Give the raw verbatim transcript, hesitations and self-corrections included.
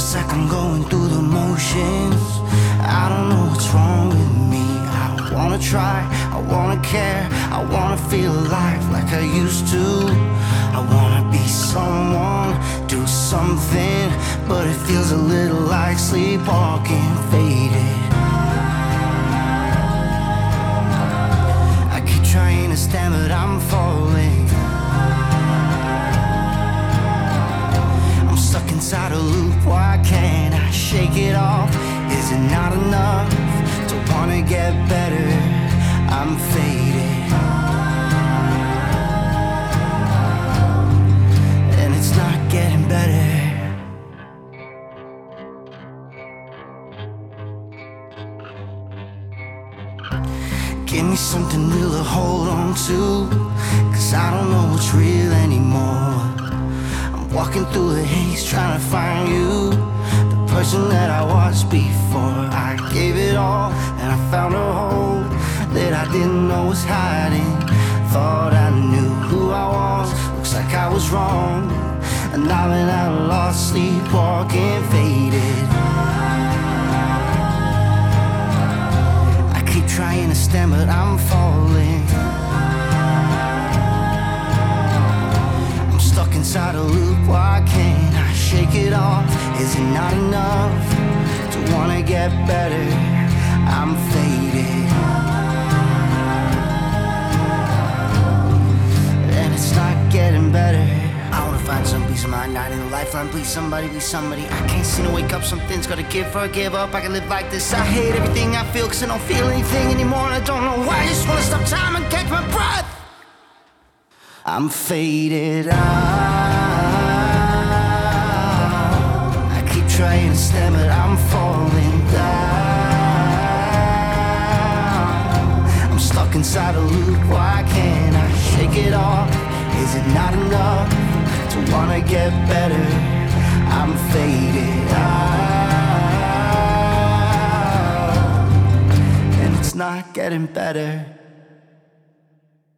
Feels like I'm going through the motions. I don't know what's wrong with me. I wanna try, I wanna care, I wanna feel alive like I used to. I wanna be someone, do something, but it feels a little like sleepwalking, faded. I keep trying to stand but I'm falling. I'm stuck inside a loop, why can't I shake it off? Is it not enough to wanna get better? I'm faded, and it's not getting better. Give me something real to hold on to, 'cause I don't know what's real anymore. I'm walking through the haze trying to find you, the person that I was before. I gave it all and I found a hole that I didn't know was hiding. Thought I knew who I was, looks like I was wrong. And I've been out lost, sleepwalking, faded. I keep trying to stand but I'm falling. I'm stuck inside a loop, why can't I shake it off? Is it not enough to wanna get better? I'm faded, and it's not getting better. I wanna find some peace of mind, not in a lifeline. Please somebody be somebody. I can't seem to wake up, something's gotta give or give up. I can live like this. I hate everything I feel, 'cause I don't feel anything anymore, and I don't know why. I just wanna stop time and catch my breath. I'm faded out. I keep trying to stand but I'm falling down. I'm stuck inside a loop, why can't I shake it off? Is it not enough to wanna get better? I'm faded out, and it's not getting better.